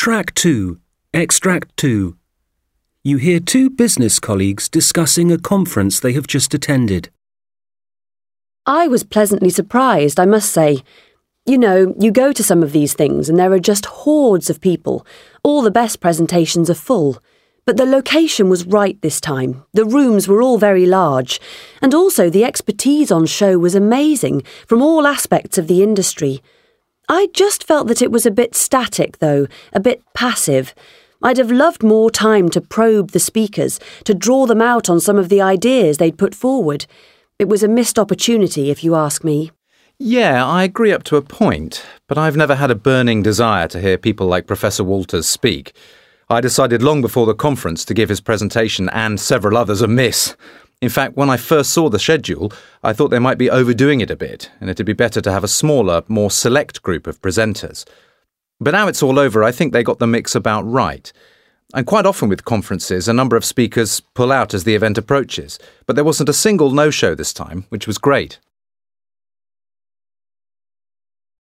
Track 2, Extract 2. You hear two business colleagues discussing a conference they have just attended. I was pleasantly surprised, I must say. You know, you go to some of these things and there are just hordes of people. All the best presentations are full. But the location was right this time. The rooms were all very large. And also the expertise on show was amazing from all aspects of the industry. I just felt that it was a bit static, though, a bit passive. I'd have loved more time to probe the speakers, to draw them out on some of the ideas they'd put forward. It was a missed opportunity, if you ask me. Yeah, I agree up to a point, but I've never had a burning desire to hear people like Professor Walters speak. I decided long before the conference to give his presentation and several others a miss. In fact, when I first saw the schedule, I thought they might be overdoing it a bit, and it'd be better to have a smaller, more select group of presenters. But now it's all over, I think they got the mix about right. And quite often with conferences, a number of speakers pull out as the event approaches, but there wasn't a single no-show this time, which was great.